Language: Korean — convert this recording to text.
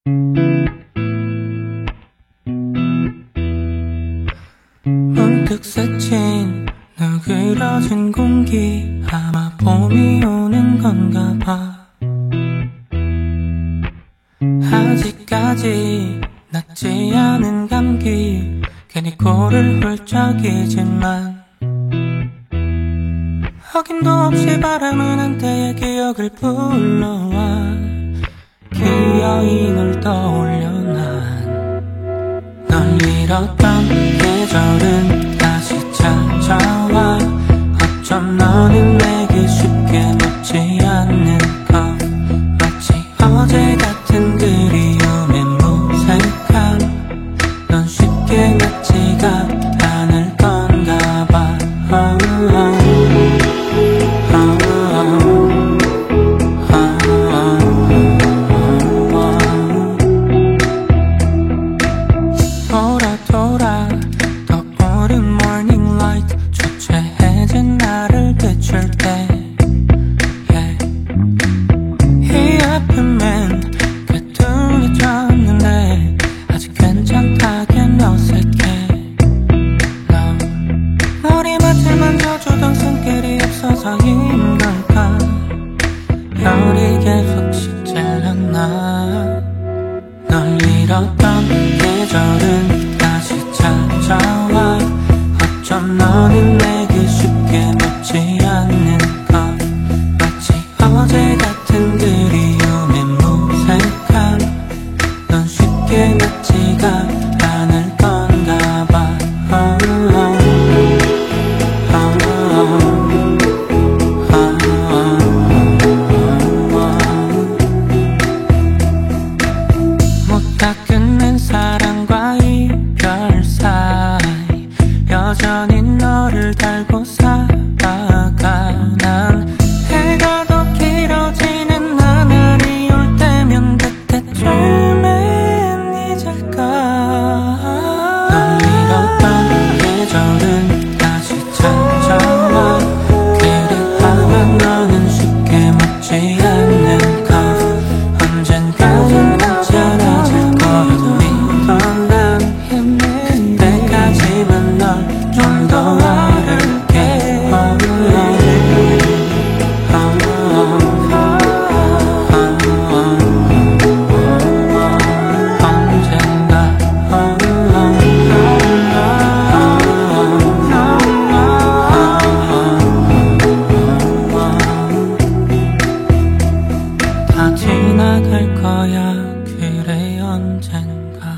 문득 스친 누그러진 공기, 아마 봄이 오는 건가 봐. 아직까지 낫지 않은 감기, 괜히 코를 훌쩍이지만 확인도 없이 바라는 때의 기억을 불러와 기어이 널 떠올려 난. 널 잃었던 계절은 다시 찾아와. 어쩜 너는 내게 쉽게 묻지 않는 것, 마치 어제 같은 그리움의 무색함. 넌 쉽게 낫지가 않을 건가 봐. 돌아 떠오른 morning light, 초췌해진 나를 비출 때 이 아픔엔 꿰뚫어졌는데 아직 괜찮다긴 어색해. 너 머리맡을 만져주던 손길이 없어서인 걸까? 열이 계속 식질렀나? 널 잃었던 계절은 다시 찾아와. 어쩜 너는 내게 쉽게 묻지 않는 것, 마치 어제 같은 그리움의 무색함. 넌 쉽게 낫지가 않을 건가 봐. 못 다 끝낸 사랑과 이별 사이 여전히 너를 달고 살아가. 난 해가 더 길어지는 나날이 올 때면 그때쯤엔 잊을까. 널 잃었던 계절은 다시 찾아와. 그래야만 너는 쉽게 묻지 않는 것, 언젠가는 괜찮아질 거라고 믿던 난. 그때까지만 널 좀 더 알을게. 언젠가 다 지나갈 거야, 그래 언젠가.